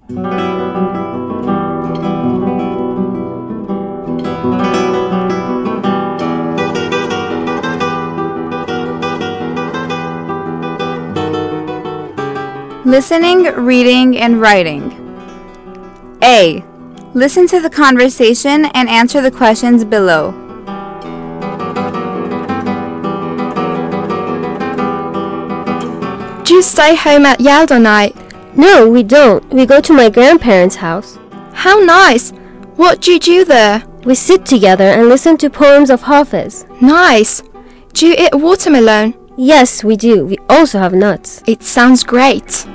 Listening, reading, and writing. A. Listen to the conversation and answer the questions below. Do you stay home at Yale night? No, we don't. We go to my grandparents' house. How nice! What do you do there? We sit together and listen to poems of Hafiz. Nice! Do you eat watermelon? Yes, we do. We also have nuts. It sounds great.